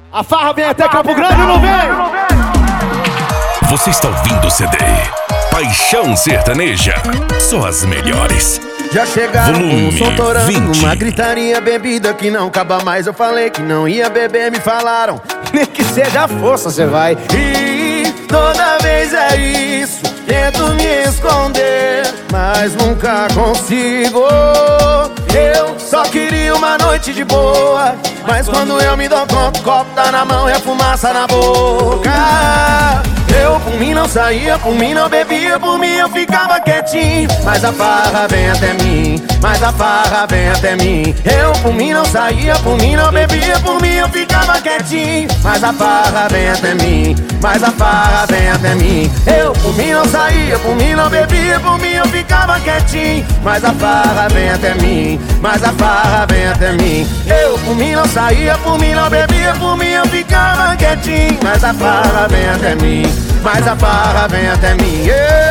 A farra vem até Campo Grande ou não vem? Você está ouvindo o CD Paixão Sertaneja. Só as melhores. Já chegaram com um som torando, 20. uma gritaria, bebida que não acaba mais. Eu falei que não ia beber, me falaram nem que seja força, cê vai. E toda vez é isso, tento me esconder, mas nunca consigo. Eu só queria uma noite de boa, mas quando eu me dou conta, o copo tá na mão e a fumaça na boca. Eu por mim não saía, por mim não bebia, por mim eu ficava quietinho. Mas a farra vem até mim, mas a farra vem até mim. Eu por mim não saía, por mim não bebia, por mim eu ficava quietinho. Mas a farra vem até mim, mas a farra vem até mim. Eu por mim não saía, por mim não bebia, por mim eu ficava quietinho. Mas a farra vem até mim, mas a farra vem até mim. Eu por mim não saía, por mim não bebia, por mim eu ficava quietinho. Mas a farra vem até mim, mas a farra vem até mim.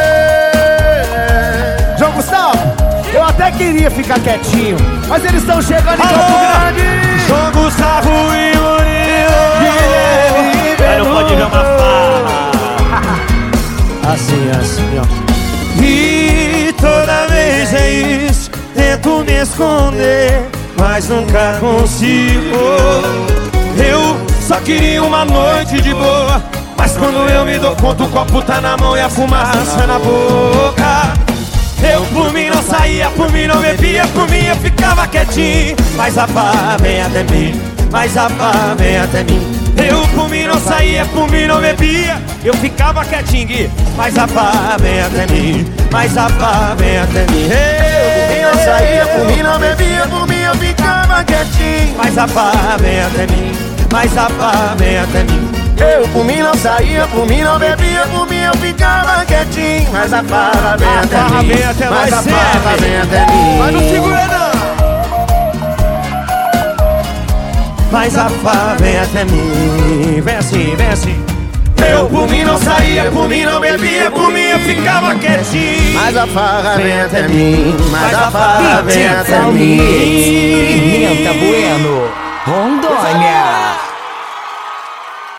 João Gustavo, eu até queria ficar quietinho, mas eles estão chegando em Campo Grande. João Gustavo e Murilo. Aí não pode ver uma farra. Assim, ó. E toda vez é isso, tento me esconder, mas nunca consigo. Eu só queria uma noite de boa, mas quando eu me dou conta, o copo tá na mão e a fumaça na boca. Eu por mim não saía, por mim não bebia, por mim eu ficava quietinho. Mas a farra vem até mim, mas a farra vem até mim. Eu por mim não saía, por mim não bebia, eu ficava quietinho. Mas a farra vem até mim, mas a farra vem até mim. Eu por mim não saía, por mim não bebia, por mim eu ficava quietinho. Mas a farra vem até mim, mas a farra vem até mim. Eu por mim não saía, por mim não bebia, por mim eu ficava quietinho. Mas a farra vem até mim, mas a farra vem até mim. Mas não segura não. Mas a farra vem até mim. Vem assim, vem assim. Eu por mim não saía, por mim não bebia, por mim eu ficava quietinho. Mas a farra vem até mim, mas a farra vem até mim. Pimenta Bueno, Rondônia.